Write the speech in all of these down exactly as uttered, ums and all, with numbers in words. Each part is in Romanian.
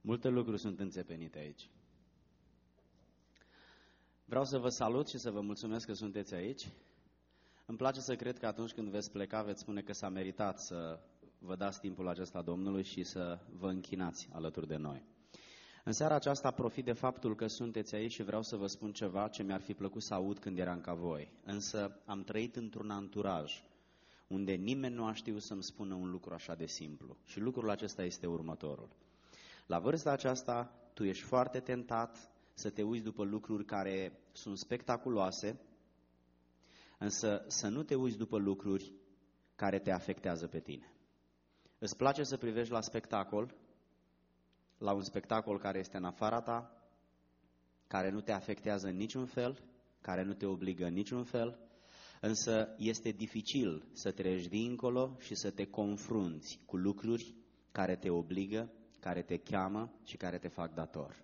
Multe lucruri sunt înțepenite aici. Vreau să vă salut și să vă mulțumesc că sunteți aici. Îmi place să cred că atunci când veți pleca, veți spune că s-a meritat să vă dați timpul acesta Domnului și să vă închinați alături de noi. În seara aceasta profit de faptul că sunteți aici și vreau să vă spun ceva ce mi-ar fi plăcut să aud când eram ca voi. Însă am trăit într-un anturaj unde nimeni nu a știut să-mi spună un lucru așa de simplu. Și lucrul acesta este următorul. La vârsta aceasta, tu ești foarte tentat să te uiți după lucruri care sunt spectaculoase, însă să nu te uiți după lucruri care te afectează pe tine. Îți place să privești la spectacol, la un spectacol care este în afara ta, care nu te afectează în niciun fel, care nu te obligă în niciun fel, însă este dificil să treci dincolo și să te confrunți cu lucruri care te obligă, care te cheamă și care te fac dator.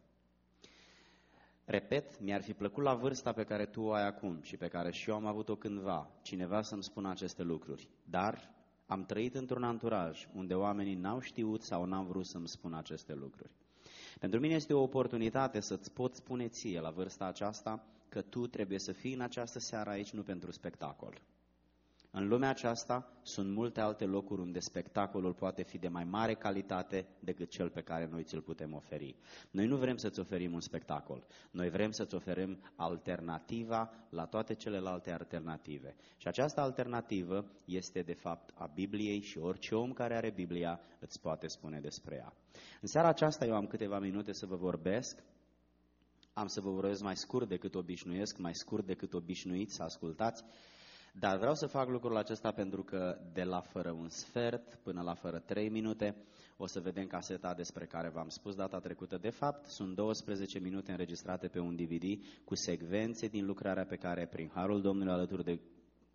Repet, mi-ar fi plăcut la vârsta pe care tu o ai acum și pe care și eu am avut-o cândva, cineva să-mi spună aceste lucruri, dar am trăit într-un anturaj unde oamenii n-au știut sau n-au vrut să-mi spună aceste lucruri. Pentru mine este o oportunitate să-ți pot spune ție la vârsta aceasta că tu trebuie să fii în această seară aici nu pentru spectacol. În lumea aceasta sunt multe alte locuri unde spectacolul poate fi de mai mare calitate decât cel pe care noi ți-l putem oferi. Noi nu vrem să-ți oferim un spectacol, noi vrem să-ți oferim alternativa la toate celelalte alternative. Și această alternativă este de fapt a Bibliei și orice om care are Biblia îți poate spune despre ea. În seara aceasta eu am câteva minute să vă vorbesc. Am să vă vorbesc mai scurt decât obișnuiesc, mai scurt decât obișnuiți să ascultați. Dar vreau să fac lucrul acesta pentru că de la fără un sfert până la fără trei minute o să vedem caseta despre care v-am spus data trecută. De fapt, sunt douăsprezece minute înregistrate pe un D V D cu secvențe din lucrarea pe care, prin Harul Domnului, alături de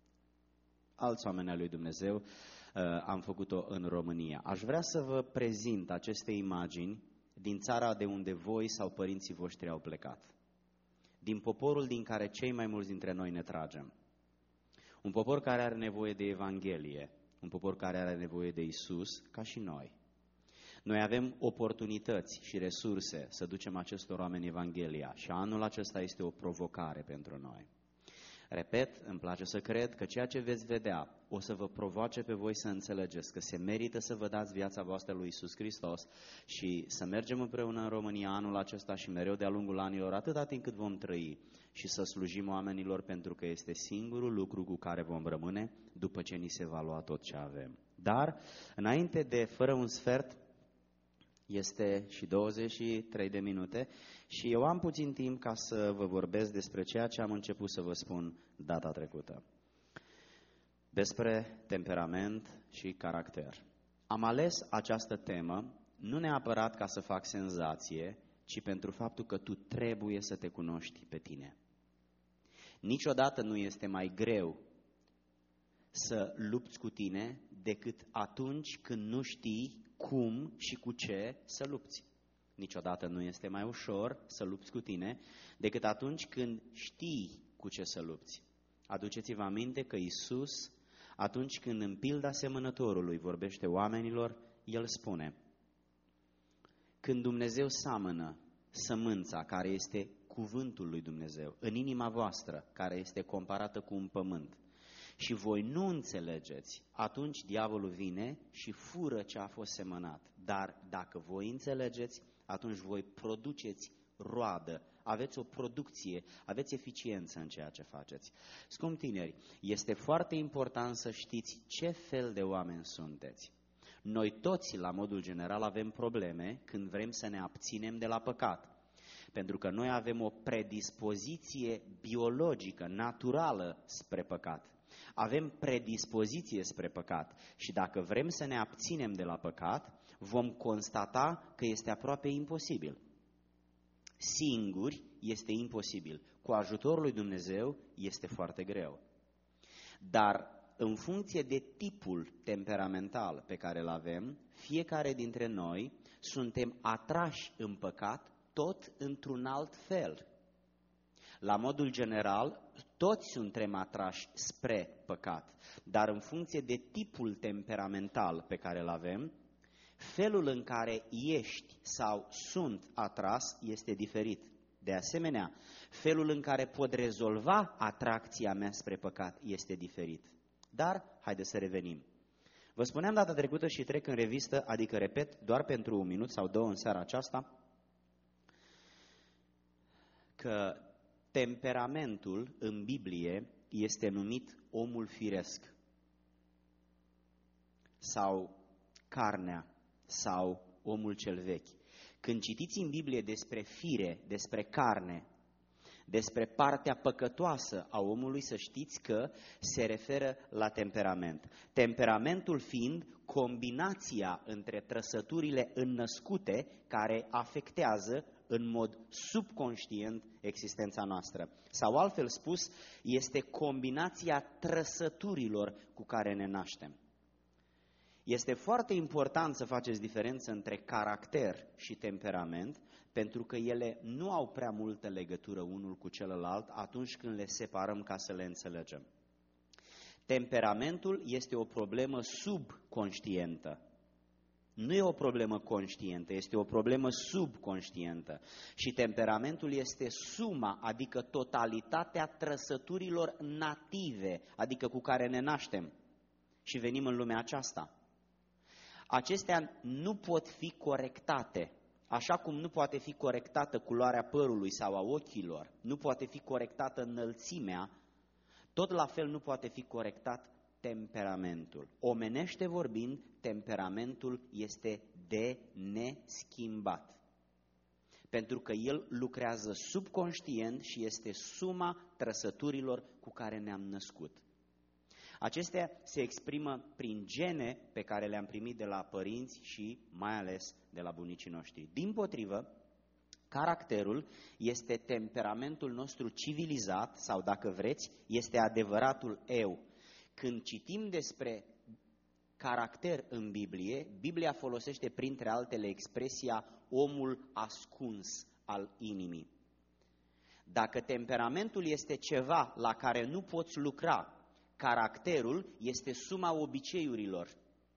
alți oameni ai lui Dumnezeu, am făcut-o în România. Aș vrea să vă prezint aceste imagini din țara de unde voi sau părinții voștri au plecat. Din poporul din care cei mai mulți dintre noi ne tragem. Un popor care are nevoie de Evanghelie, un popor care are nevoie de Isus, ca și noi. Noi avem oportunități și resurse să ducem acestor oameni Evanghelia și anul acesta este o provocare pentru noi. Repet, îmi place să cred că ceea ce veți vedea o să vă provoace pe voi să înțelegeți că se merită să vă dați viața voastră lui Iisus Hristos și să mergem împreună în România anul acesta și mereu de-a lungul anilor, atâta timp cât vom trăi și să slujim oamenilor, pentru că este singurul lucru cu care vom rămâne după ce ni se va lua tot ce avem. Dar, înainte de fără un sfert, este și douăzeci și trei de minute și eu am puțin timp ca să vă vorbesc despre ceea ce am început să vă spun data trecută. Despre temperament și caracter. Am ales această temă nu neapărat ca să fac senzație, ci pentru faptul că tu trebuie să te cunoști pe tine. Niciodată nu este mai greu să lupți cu tine decât atunci când nu știi cum și cu ce să lupți. Niciodată nu este mai ușor să lupți cu tine decât atunci când știi cu ce să lupți. Aduceți-vă aminte că Iisus, atunci când în pilda semănătorului vorbește oamenilor, El spune: când Dumnezeu seamănă sămânța care este cuvântul lui Dumnezeu în inima voastră, care este comparată cu un pământ, și voi nu înțelegeți, atunci diavolul vine și fură ce a fost semănat. Dar dacă voi înțelegeți, atunci voi produceți roadă, aveți o producție, aveți eficiență în ceea ce faceți. Scumpi tineri, este foarte important să știți ce fel de oameni sunteți. Noi toți, la modul general, avem probleme când vrem să ne abținem de la păcat. Pentru că noi avem o predispoziție biologică, naturală spre păcat. Avem predispoziție spre păcat și dacă vrem să ne abținem de la păcat, vom constata că este aproape imposibil. Singuri este imposibil. Cu ajutorul lui Dumnezeu este foarte greu. Dar în funcție de tipul temperamental pe care îl avem, fiecare dintre noi suntem atrași în păcat tot într-un alt fel. La modul general, toți suntem atrași spre păcat, dar în funcție de tipul temperamental pe care îl avem, Felul în care ești sau sunt atras este diferit. De asemenea, felul în care pot rezolva atracția mea spre păcat este diferit. Dar, haideți să revenim. Vă spuneam data trecută și trec în revistă, adică repet, doar pentru un minut sau două în seara aceasta, că temperamentul în Biblie este numit omul firesc sau carnea sau omul cel vechi. Când citiți în Biblie despre fire, despre carne, despre partea păcătoasă a omului, să știți că se referă la temperament. Temperamentul fiind combinația între trăsăturile înnăscute care afectează în mod subconștient existența noastră. Sau altfel spus, este combinația trăsăturilor cu care ne naștem. Este foarte important să faceți diferență între caracter și temperament, pentru că ele nu au prea multă legătură unul cu celălalt atunci când le separăm ca să le înțelegem. Temperamentul este o problemă subconștientă. Nu e o problemă conștientă, este o problemă subconștientă. Și temperamentul este suma, adică totalitatea trăsăturilor native, adică cu care ne naștem și venim în lumea aceasta. Acestea nu pot fi corectate, așa cum nu poate fi corectată culoarea părului sau a ochilor, nu poate fi corectată înălțimea, tot la fel nu poate fi corectat temperamentul. Omenește vorbind, temperamentul este de neschimbat, pentru că el lucrează subconștient și este suma trăsăturilor cu care ne-am născut. Acestea se exprimă prin gene pe care le-am primit de la părinți și mai ales de la bunicii noștri. Dimpotrivă, caracterul este temperamentul nostru civilizat sau, dacă vreți, este adevăratul eu. Când citim despre caracter în Biblie, Biblia folosește printre altele expresia omul ascuns al inimii. Dacă temperamentul este ceva la care nu poți lucra, caracterul este suma obiceiurilor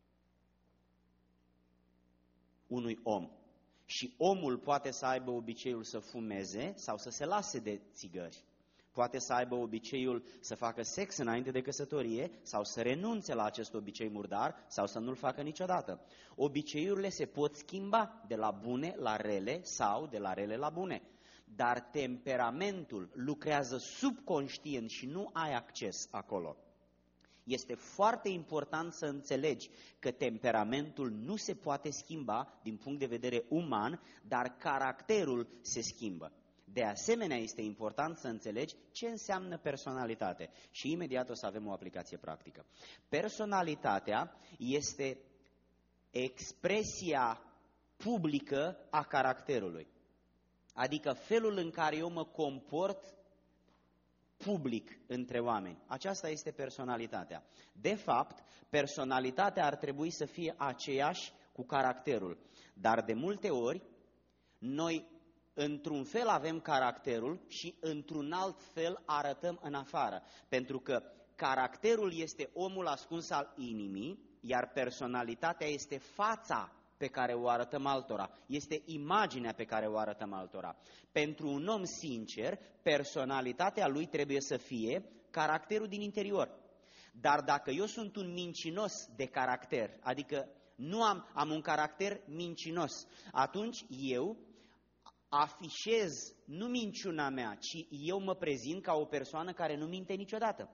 unui om. Și omul poate să aibă obiceiul să fumeze sau să se lase de țigări. Poate să aibă obiceiul să facă sex înainte de căsătorie sau să renunțe la acest obicei murdar sau să nu-l facă niciodată. Obiceiurile se pot schimba de la bune la rele sau de la rele la bune. Dar temperamentul lucrează subconștient și nu ai acces acolo. Este foarte important să înțelegi că temperamentul nu se poate schimba din punct de vedere uman, dar caracterul se schimbă. De asemenea, este important să înțelegi ce înseamnă personalitate. Și imediat o să avem o aplicație practică. Personalitatea este expresia publică a caracterului. Adică felul în care eu mă comport public între oameni. Aceasta este personalitatea. De fapt, personalitatea ar trebui să fie aceeași cu caracterul. Dar de multe ori, noi într-un fel avem caracterul și într-un alt fel arătăm în afară. Pentru că caracterul este omul ascuns al inimii, iar personalitatea este fața pe care o arătăm altora, este imaginea pe care o arătăm altora. Pentru un om sincer, personalitatea lui trebuie să fie caracterul din interior. Dar dacă eu sunt un mincinos de caracter, adică nu am, am un caracter mincinos, atunci eu afișez nu minciuna mea, ci eu mă prezint ca o persoană care nu minte niciodată.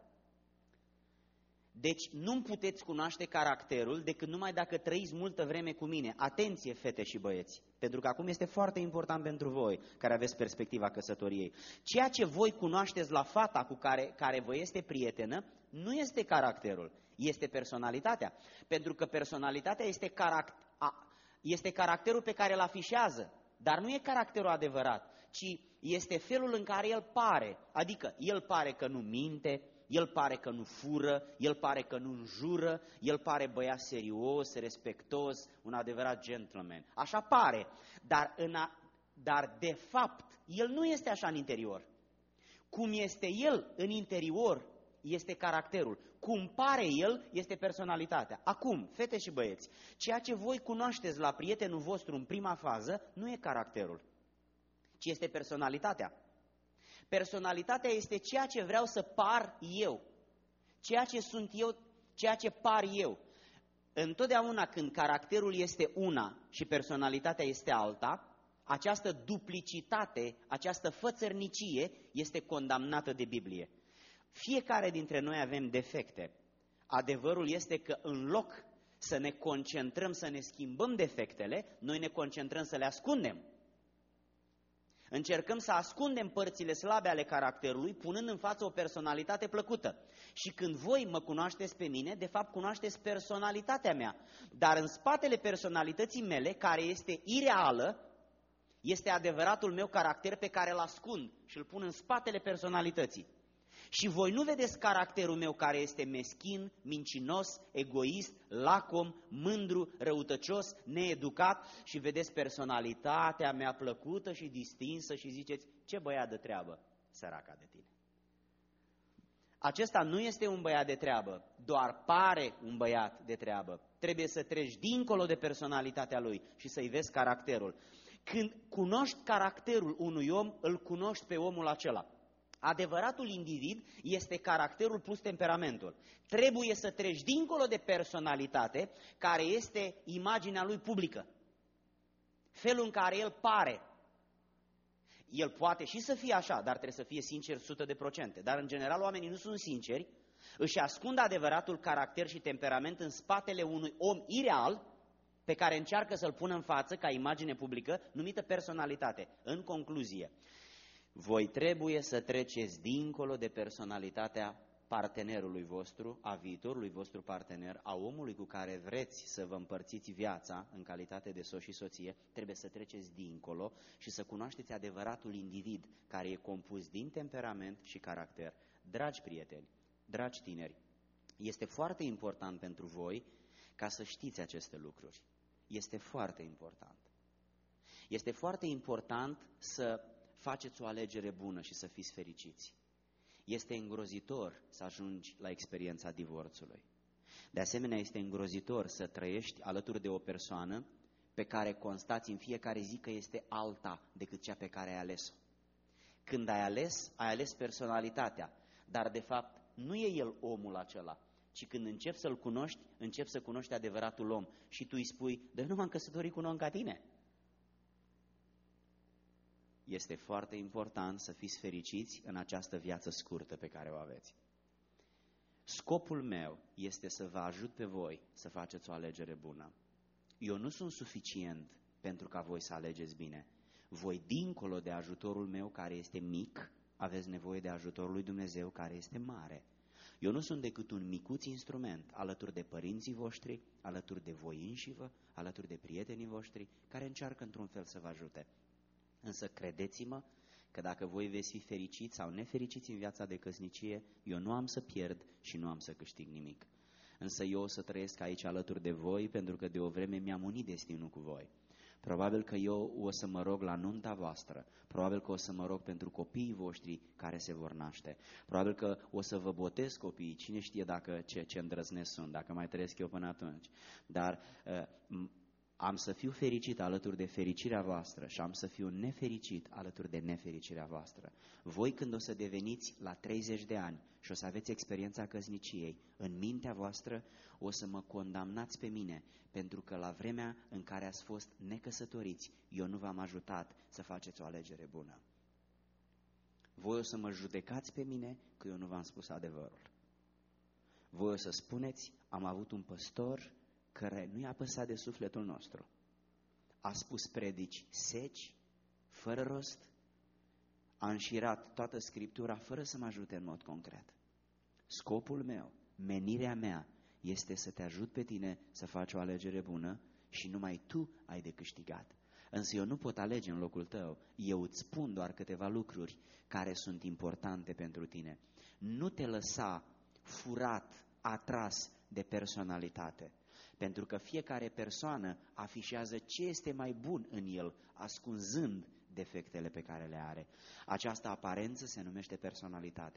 Deci nu-mi puteți cunoaște caracterul decât numai dacă trăiți multă vreme cu mine. Atenție, fete și băieți, pentru că acum este foarte important pentru voi care aveți perspectiva căsătoriei. Ceea ce voi cunoașteți la fata cu care, care vă este prietenă nu este caracterul, este personalitatea. Pentru că personalitatea este, caract, a, este caracterul pe care îl afișează, dar nu e caracterul adevărat, ci este felul în care el pare. Adică el pare că nu minte, el pare că nu fură, el pare că nu înjură, el pare băiat serios, respectos, un adevărat gentleman. Așa pare, dar, în a, dar de fapt el nu este așa în interior. Cum este el în interior, este caracterul. Cum pare el este personalitatea. Acum, fete și băieți, ceea ce voi cunoașteți la prietenul vostru în prima fază nu e caracterul, ci este personalitatea. Personalitatea este ceea ce vreau să par eu, ceea ce sunt eu, ceea ce par eu. Întotdeauna când caracterul este una și personalitatea este alta, această duplicitate, această fățărnicie este condamnată de Biblie. Fiecare dintre noi avem defecte. Adevărul este că în loc să ne concentrăm, să ne schimbăm defectele, noi ne concentrăm să le ascundem. Încercăm să ascundem părțile slabe ale caracterului, punând în față o personalitate plăcută. Și când voi mă cunoașteți pe mine, de fapt cunoașteți personalitatea mea. Dar în spatele personalității mele, care este ireală, este adevăratul meu caracter pe care îl ascund și îl pun în spatele personalității. Și voi nu vedeți caracterul meu care este meschin, mincinos, egoist, lacom, mândru, răutăcios, needucat și vedeți personalitatea mea plăcută și distinsă și ziceți, ce băiat de treabă, săraca de tine. Acesta nu este un băiat de treabă, doar pare un băiat de treabă. Trebuie să treci dincolo de personalitatea lui și să-i vezi caracterul. Când cunoști caracterul unui om, îl cunoști pe omul acela. Adevăratul individ este caracterul plus temperamentul. Trebuie să treci dincolo de personalitate, care este imaginea lui publică. Felul în care el pare. El poate și să fie așa, dar trebuie să fie sincer o sută de procente. Dar în general oamenii nu sunt sinceri, își ascund adevăratul caracter și temperament în spatele unui om ireal, pe care încearcă să-l pună în față ca imagine publică, numită personalitate. În concluzie, voi trebuie să treceți dincolo de personalitatea partenerului vostru, a viitorului vostru partener, a omului cu care vreți să vă împărțiți viața în calitate de soț și soție, trebuie să treceți dincolo și să cunoașteți adevăratul individ care e compus din temperament și caracter. Dragi prieteni, dragi tineri, este foarte important pentru voi ca să știți aceste lucruri. Este foarte important. Este foarte important să faceți o alegere bună și să fiți fericiți. Este îngrozitor să ajungi la experiența divorțului. De asemenea, este îngrozitor să trăiești alături de o persoană pe care constați în fiecare zi că este alta decât cea pe care ai ales-o. Când ai ales, ai ales personalitatea, dar de fapt nu e el omul acela, ci când începi să-l cunoști, începi să cunoști adevăratul om și tu îi spui, dar nu m-am căsătorit cu un om ca tine. Este foarte important să fiți fericiți în această viață scurtă pe care o aveți. Scopul meu este să vă ajut pe voi să faceți o alegere bună. Eu nu sunt suficient pentru ca voi să alegeți bine. Voi, dincolo de ajutorul meu care este mic, aveți nevoie de ajutorul lui Dumnezeu care este mare. Eu nu sunt decât un micuț instrument alături de părinții voștri, alături de voi înșivă, alături de prietenii voștri, care încearcă într-un fel să vă ajute. Însă credeți-mă că dacă voi veți fi fericiți sau nefericiți în viața de căsnicie, eu nu am să pierd și nu am să câștig nimic. Însă eu o să trăiesc aici alături de voi pentru că de o vreme mi-am unit destinul cu voi. Probabil că eu o să mă rog la nunta voastră, probabil că o să mă rog pentru copiii voștri care se vor naște, probabil că o să vă botez copiii, cine știe dacă ce, ce îndrăznesc sunt, dacă mai trăiesc eu până atunci. Dar uh, am să fiu fericit alături de fericirea voastră și am să fiu nefericit alături de nefericirea voastră. Voi când o să deveniți la treizeci de ani și o să aveți experiența căsniciei, în mintea voastră o să mă condamnați pe mine, pentru că la vremea în care ați fost necăsătoriți, eu nu v-am ajutat să faceți o alegere bună. Voi o să mă judecați pe mine că eu nu v-am spus adevărul. Voi o să spuneți, am avut un păstor care nu i-a păsat de sufletul nostru. A spus predici seci, fără rost, a înșirat toată Scriptura fără să mă ajute în mod concret. Scopul meu, menirea mea, este să te ajut pe tine să faci o alegere bună și numai tu ai de câștigat. Însă eu nu pot alege în locul tău, eu îți spun doar câteva lucruri care sunt importante pentru tine. Nu te lăsa furat, atras de personalitate. Pentru că fiecare persoană afișează ce este mai bun în el, ascunzând defectele pe care le are. Această aparență se numește personalitatea.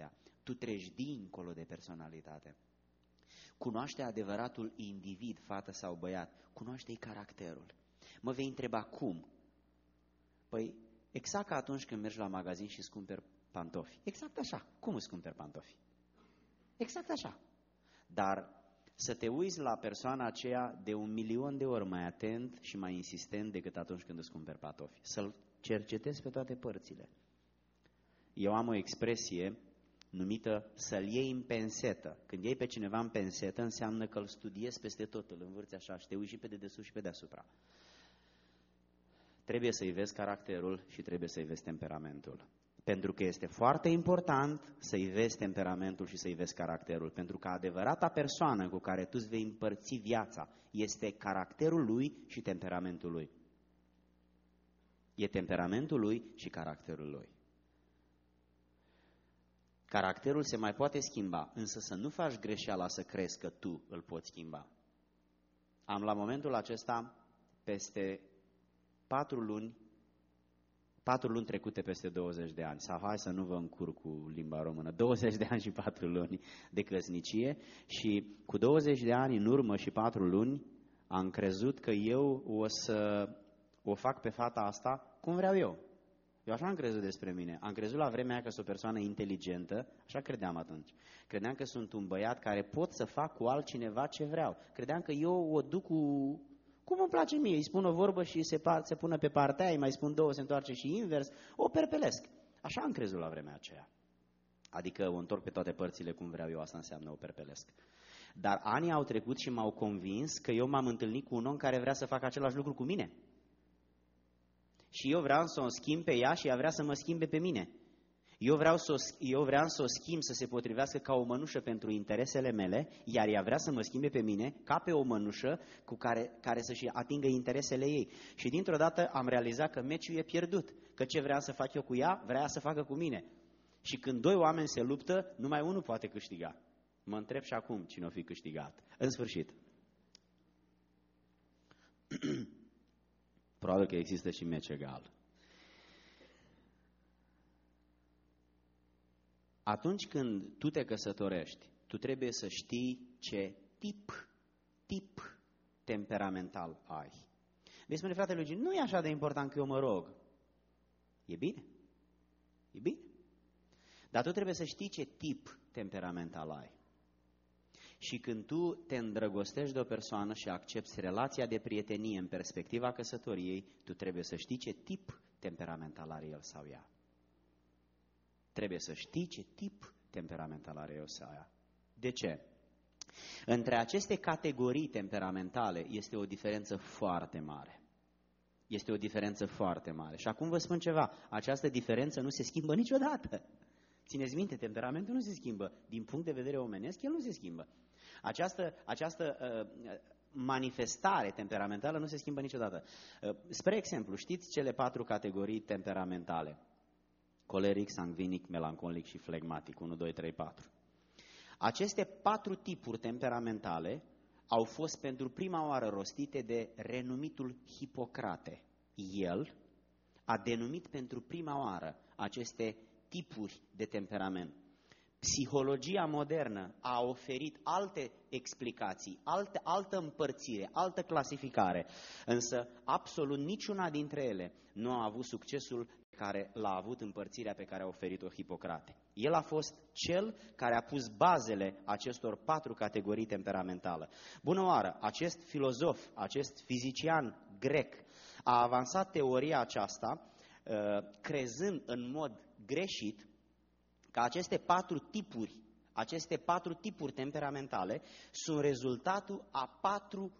tu treci dincolo de personalitate. Cunoaște adevăratul individ, fată sau băiat, cunoaște-i caracterul. Mă vei întreba cum? Păi exact ca atunci când mergi la magazin și îți cumperi pantofi. Exact așa. Cum îți cumperi pantofi? Exact așa. Dar să te uiți la persoana aceea de un milion de ori mai atent și mai insistent decât atunci când îți cumperi pantofi. Să-l cercetezi pe toate părțile. Eu am o expresie numită să-l iei în pensetă. Când iei pe cineva în pensetă, înseamnă că îl studiezi peste tot, îl învârți așa și te uiți și pe dedesubt și pe deasupra. Trebuie să-i vezi caracterul și trebuie să-i vezi temperamentul. Pentru că este foarte important să-i vezi temperamentul și să-i vezi caracterul. Pentru că adevărata persoană cu care tu îți vei împărți viața este caracterul lui și temperamentul lui. E temperamentul lui și caracterul lui. Caracterul se mai poate schimba, însă să nu faci greșeala să crezi că tu îl poți schimba. Am la momentul acesta peste patru luni, patru luni trecute peste douăzeci de ani, sau hai să nu vă încurc cu limba română, douăzeci de ani și patru luni de căsnicie și cu douăzeci de ani în urmă și patru luni am crezut că eu o să o fac pe fata asta cum vreau eu. Eu așa am crezut despre mine. Am crezut la vremea aia că sunt o persoană inteligentă, așa credeam atunci. Credeam că sunt un băiat care pot să fac cu altcineva ce vreau. Credeam că eu o duc cu... cum îmi place mie, îi spun o vorbă și se, par, se pune pe partea aia, îi mai spun două, se întoarce și invers, o perpelesc. Așa am crezut la vremea aceea. Adică o întorc pe toate părțile cum vreau eu, asta înseamnă o perpelesc. Dar anii au trecut și m-au convins că eu m-am întâlnit cu un om care vrea să facă același lucru cu mine. Și eu vreau să o schimb pe ea și ea vrea să mă schimbe pe mine. Eu vreau, să o, eu vreau să o schimb să se potrivească ca o mănușă pentru interesele mele, iar ea vrea să mă schimbe pe mine ca pe o mănușă cu care, care să-și atingă interesele ei. Și dintr-o dată am realizat că meciul e pierdut, că ce vreau să fac eu cu ea, vrea să facă cu mine. Și când doi oameni se luptă, numai unul poate câștiga. Mă întreb și acum cine o fi câștigat. În sfârșit. Probabil că există și meci egal. Atunci când tu te căsătorești, tu trebuie să știi ce tip, tip temperamental ai. Vei spune, fratele Luigi, nu e așa de important că eu mă rog. E bine. E bine. Dar tu trebuie să știi ce tip temperamental ai. Și când tu te îndrăgostești de o persoană și accepți relația de prietenie în perspectiva căsătoriei, tu trebuie să știi ce tip temperamental are el sau ea. Trebuie să știi ce tip temperamental are el sau ea. De ce? Între aceste categorii temperamentale este o diferență foarte mare. Este o diferență foarte mare. Și acum vă spun ceva, această diferență nu se schimbă niciodată. Țineți minte, temperamentul nu se schimbă. Din punct de vedere omenesc, el nu se schimbă. Această, această uh, manifestare temperamentală nu se schimbă niciodată. Uh, spre exemplu, știți cele patru categorii temperamentale? Coleric, sangvinic, melancolic și flegmatic. unu, doi, trei, patru. Aceste patru tipuri temperamentale au fost pentru prima oară rostite de renumitul Hipocrate. El a denumit pentru prima oară aceste tipuri de temperament. Psihologia modernă a oferit alte explicații, alte, altă împărțire, altă clasificare, însă absolut niciuna dintre ele nu a avut succesul care l-a avut împărțirea pe care a oferit-o Hipocrate. El a fost cel care a pus bazele acestor patru categorii temperamentale. Bună oară, acest filozof, acest fizician grec a avansat teoria aceasta crezând în mod greșit că aceste patru tipuri, aceste patru tipuri temperamentale sunt rezultatul a patru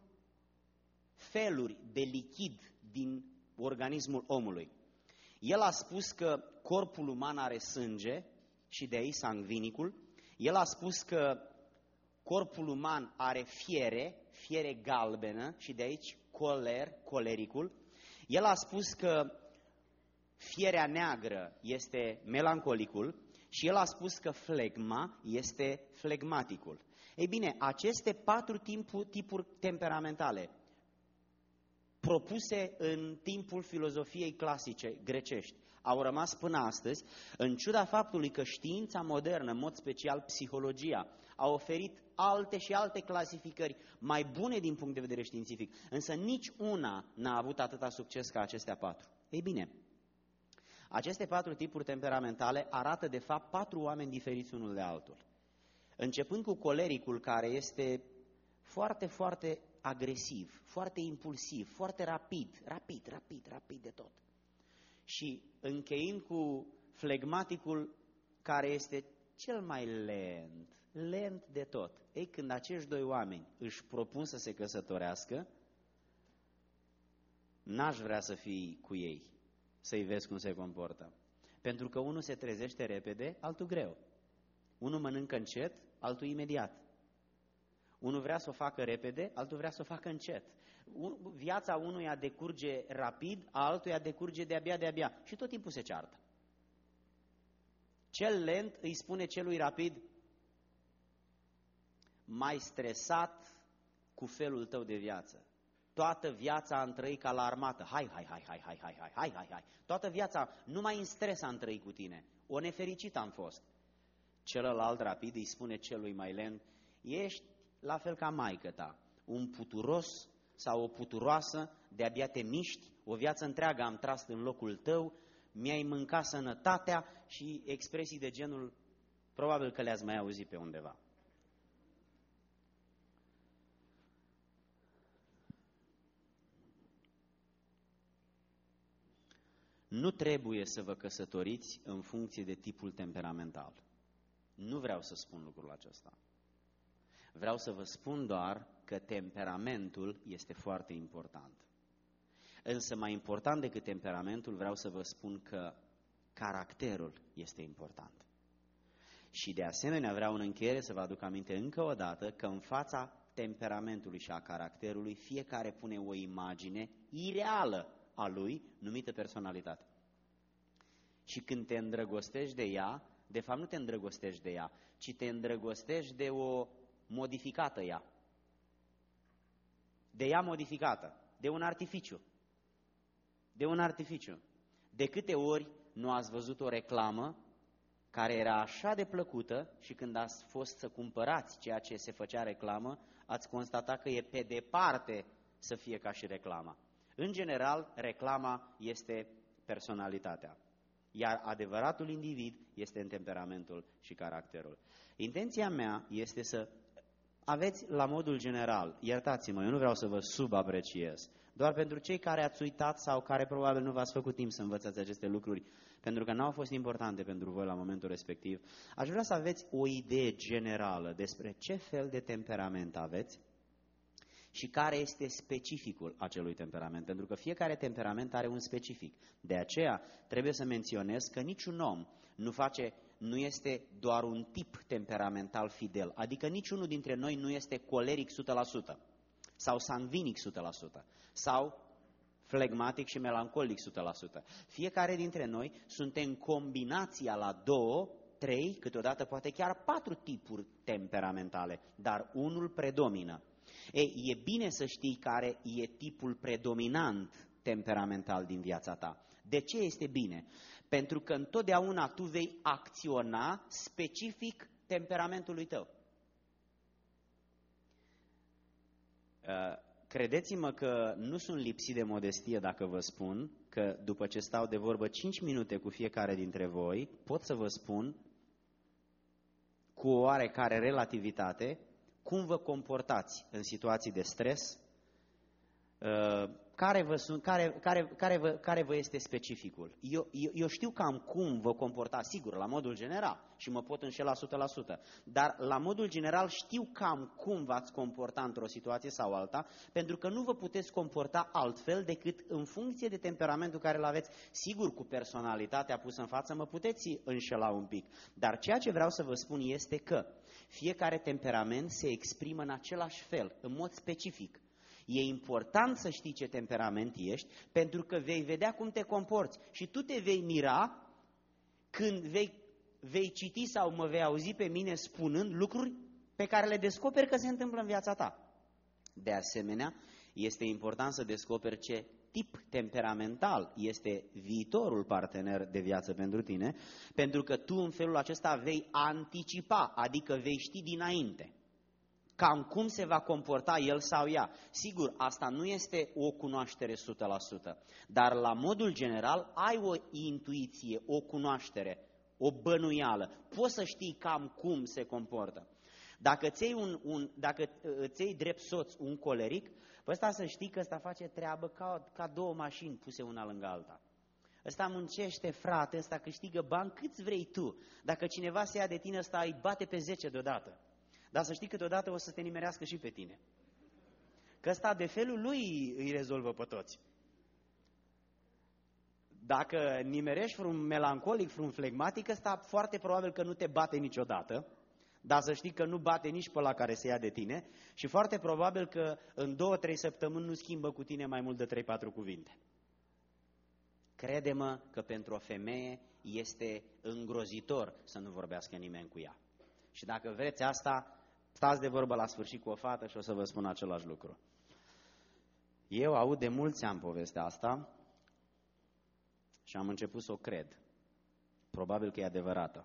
feluri de lichid din organismul omului. El a spus că corpul uman are sânge și de aici sangvinicul. El a spus că corpul uman are fiere, fiere galbenă și de aici coler, colericul. El a spus că fierea neagră este melancolicul și el a spus că flegma este flegmaticul. Ei bine, aceste patru tipuri temperamentale propuse în timpul filozofiei clasice grecești au rămas până astăzi, în ciuda faptului că știința modernă, în mod special psihologia, a oferit alte și alte clasificări mai bune din punct de vedere științific, însă nici una n-a avut atâta succes ca acestea patru. Ei bine, aceste patru tipuri temperamentale arată de fapt patru oameni diferiți unul de altul. Începând cu colericul, care este foarte, foarte agresiv, foarte impulsiv, foarte rapid, rapid, rapid, rapid de tot. Și încheind cu flegmaticul, care este cel mai lent, lent de tot. Ei, când acești doi oameni își propun să se căsătorească, n-aș vrea să fii cu ei, să-i vezi cum se comportă. Pentru că unul se trezește repede, altul greu. Unul mănâncă încet, altul imediat. Unul vrea să o facă repede, altul vrea să o facă încet. Viața unuia decurge rapid, a altuia decurge de-abia, de-abia. Și tot timpul se ceartă. Cel lent îi spune celui rapid: mai stresat cu felul tău de viață. Toată viața am trăit ca la armată. Hai, hai, hai, hai, hai, hai, hai, hai, hai, hai. Toată viața numai în stres am trăit cu tine. O nefericit am fost. Celălalt rapid îi spune celui mai lent: ești la fel ca maică ta, un puturos sau o puturoasă, de-abia te miști, o viață întreagă am tras în locul tău, mi-ai mâncat sănătatea, și expresii de genul, probabil că le-ați mai auzit pe undeva. Nu trebuie să vă căsătoriți în funcție de tipul temperamental. Nu vreau să spun lucrul acesta. Vreau să vă spun doar că temperamentul este foarte important. Însă mai important decât temperamentul, vreau să vă spun că caracterul este important. Și de asemenea vreau în încheiere să vă aduc aminte încă o dată că în fața temperamentului și a caracterului fiecare pune o imagine ireală a lui, numită personalitate. Și când te îndrăgostești de ea, de fapt nu te îndrăgostești de ea, ci te îndrăgostești de o modificată ea. De ea modificată, de un artificiu. De un artificiu. De câte ori nu ați văzut o reclamă care era așa de plăcută și când ați fost să cumpărați ceea ce se făcea reclamă, ați constatat că e pe departe să fie ca și reclama. În general, reclama este personalitatea, iar adevăratul individ este în temperamentul și caracterul. Intenția mea este să aveți la modul general, iertați-mă, eu nu vreau să vă subapreciez, doar pentru cei care ați uitat sau care probabil nu v-ați făcut timp să învățați aceste lucruri, pentru că n-au fost importante pentru voi la momentul respectiv, aș vrea să aveți o idee generală despre ce fel de temperament aveți și care este specificul acelui temperament, pentru că fiecare temperament are un specific. De aceea trebuie să menționez că niciun om nu face, nu este doar un tip temperamental fidel, adică niciunul dintre noi nu este coleric o sută la sută sau sanguinic o sută la sută sau flegmatic și melancolic o sută la sută. Fiecare dintre noi suntem combinația la două, trei, câteodată poate chiar patru tipuri temperamentale, dar unul predomină. Ei, e bine să știi care e tipul predominant temperamental din viața ta. De ce este bine? Pentru că întotdeauna tu vei acționa specific temperamentului tău. Credeți-mă că nu sunt lipsit de modestie dacă vă spun că după ce stau de vorbă cinci minute cu fiecare dintre voi, pot să vă spun cu o oarecare relativitate cum vă comportați în situații de stres, care vă, sunt, care, care, care, vă, care vă este specificul. Eu, eu, eu știu cam cum vă comportați, sigur, la modul general, și mă pot înșela o sută la sută, dar la modul general știu cam cum v-ați comporta într-o situație sau alta, pentru că nu vă puteți comporta altfel decât în funcție de temperamentul care îl aveți. Sigur, cu personalitatea pusă în față mă puteți înșela un pic, dar ceea ce vreau să vă spun este că fiecare temperament se exprimă în același fel, în mod specific. E important să știi ce temperament ești, pentru că vei vedea cum te comporți și tu te vei mira când vei, vei citi sau mă vei auzi pe mine spunând lucruri pe care le descoperi că se întâmplă în viața ta. De asemenea, este important să descoperi ce tip temperamental este viitorul partener de viață pentru tine, pentru că tu în felul acesta vei anticipa, adică vei ști dinainte cam cum se va comporta el sau ea. Sigur, asta nu este o cunoaștere o sută la sută, dar la modul general ai o intuiție, o cunoaștere, o bănuială. Poți să știi cam cum se comportă. Dacă îți iei, un, un, dacă îți iei drept soț un coleric, pe ăsta să știi că ăsta face treabă ca, ca două mașini puse una lângă alta. Ăsta muncește, frate, ăsta câștigă bani câți vrei tu. Dacă cineva se ia de tine, ăsta îi bate pe zece deodată. Dar să știi că deodată o să te nimerească și pe tine. Că ăsta de felul lui îi rezolvă pe toți. Dacă nimerești vreun melancolic, vreun flegmatic, ăsta foarte probabil că nu te bate niciodată, dar să știi că nu bate nici pe ăla care se ia de tine și foarte probabil că în două, trei săptămâni nu schimbă cu tine mai mult de trei, patru cuvinte. Crede-mă că pentru o femeie este îngrozitor să nu vorbească nimeni cu ea. Și dacă vreți asta, stați de vorbă la sfârșit cu o fată și o să vă spun același lucru. Eu aud de mulți ani povestea asta și am început să o cred. Probabil că e adevărată.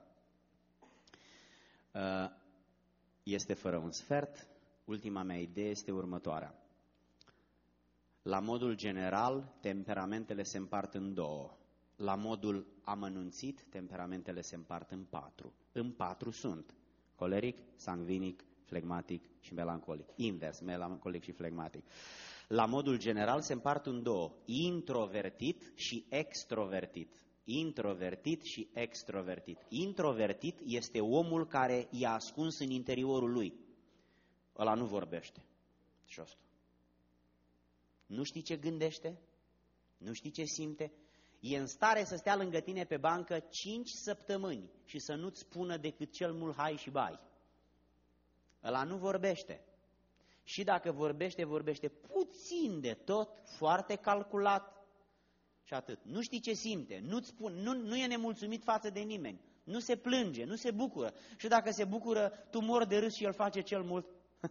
Este fără un sfert. Ultima mea idee este următoarea. La modul general, temperamentele se împart în două. La modul amănunțit, temperamentele se împart în patru. În patru sunt coleric, sangvinic, flegmatic și melancolic. Invers, melancolic și flegmatic. La modul general se împart în două. Introvertit și extrovertit. Introvertit și extrovertit. Introvertit este omul care i-a ascuns în interiorul lui. Ăla nu vorbește. Și asta. Nu știi ce gândește? Nu știi ce simte? E în stare să stea lângă tine pe bancă cinci săptămâni și să nu-ți spună decât cel mult hai și bai. Ăla nu vorbește. Și dacă vorbește, vorbește puțin de tot, foarte calculat și atât. Nu știi ce simte, nu-ți spun, nu, nu e nemulțumit față de nimeni, nu se plânge, nu se bucură. Și dacă se bucură, tu mori de râs și el face cel mult.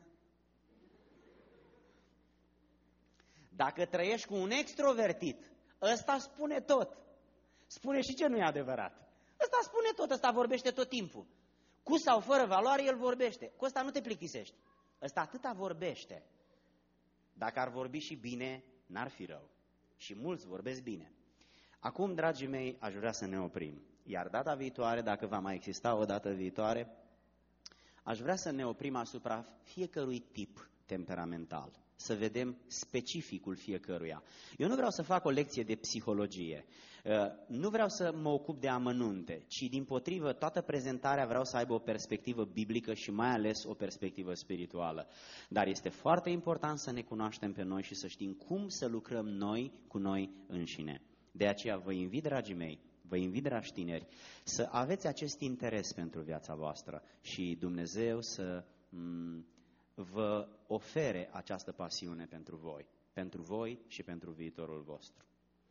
Dacă trăiești cu un extrovertit, ăsta spune tot. Spune și ce nu e adevărat. Ăsta spune tot, ăsta vorbește tot timpul. Cu sau fără valoare, el vorbește. Cu ăsta nu te plictisești. Ăsta atâta vorbește. Dacă ar vorbi și bine, n-ar fi rău. Și mulți vorbesc bine. Acum, dragii mei, aș vrea să ne oprim. Iar data viitoare, dacă va mai exista o dată viitoare, aș vrea să ne oprim asupra fiecărui tip temperamental. Să vedem specificul fiecăruia. Eu nu vreau să fac o lecție de psihologie, nu vreau să mă ocup de amănunte, ci dimpotrivă toată prezentarea vreau să aibă o perspectivă biblică și mai ales o perspectivă spirituală. Dar este foarte important să ne cunoaștem pe noi și să știm cum să lucrăm noi cu noi înșine. De aceea vă invit, dragii mei, vă invit, dragi tineri, să aveți acest interes pentru viața voastră și Dumnezeu să vă ofere această pasiune pentru voi, pentru voi și pentru viitorul vostru.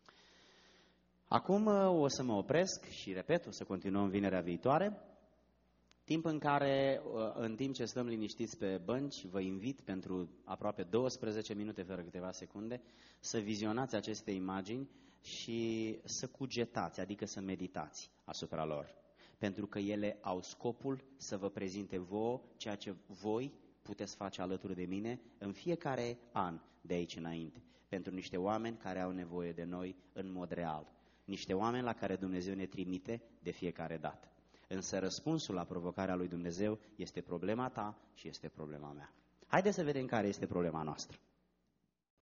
Acum o să mă opresc și, repet, o să continuăm vinerea viitoare, timp în care, în timp ce stăm liniștiți pe bănci, vă invit pentru aproape douăsprezece minute fără câteva secunde să vizionați aceste imagini și să cugetați, adică să meditați asupra lor, pentru că ele au scopul să vă prezinte vouă ceea ce voi puteți face alături de mine în fiecare an de aici înainte, pentru niște oameni care au nevoie de noi în mod real, niște oameni la care Dumnezeu ne trimite de fiecare dată. Însă răspunsul la provocarea lui Dumnezeu este problema ta și este problema mea. Haideți să vedem care este problema noastră.